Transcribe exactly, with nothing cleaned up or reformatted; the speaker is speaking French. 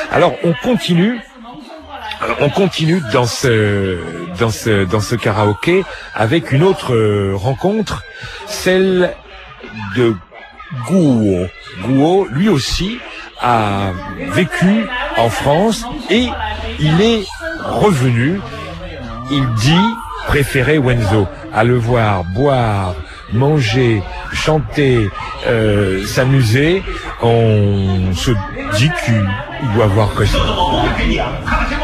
Alors on continue, on continue dans ce dans ce dans ce karaoké avec une autre rencontre, celle de Gouault. Gouault, lui aussi, a vécu en France et il est revenu. Il dit préférer Wenzo, à le voir boire, manger, chanter, euh, s'amuser, on se dit qu'il doit avoir raison.